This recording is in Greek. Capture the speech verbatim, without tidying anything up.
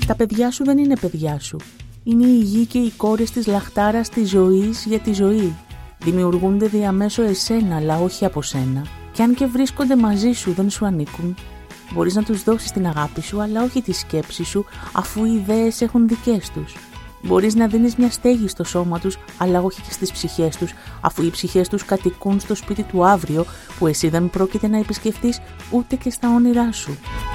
Τα παιδιά σου δεν είναι παιδιά σου. Είναι η γη και οι κόρες της λαχτάρας της ζωής για τη ζωή. Δημιουργούνται διαμέσω εσένα, αλλά όχι από σένα. Και αν και βρίσκονται μαζί σου, δεν σου ανήκουν. Μπορείς να τους δώσεις την αγάπη σου, αλλά όχι τη σκέψη σου, αφού οι ιδέες έχουν δικές τους. Μπορείς να δίνεις μια στέγη στο σώμα τους, αλλά όχι και στις ψυχές τους, αφού οι ψυχές τους κατοικούν στο σπίτι του αύριο, που εσύ δεν πρόκειται να επισκεφτείς ούτε και στα όνειρά σου.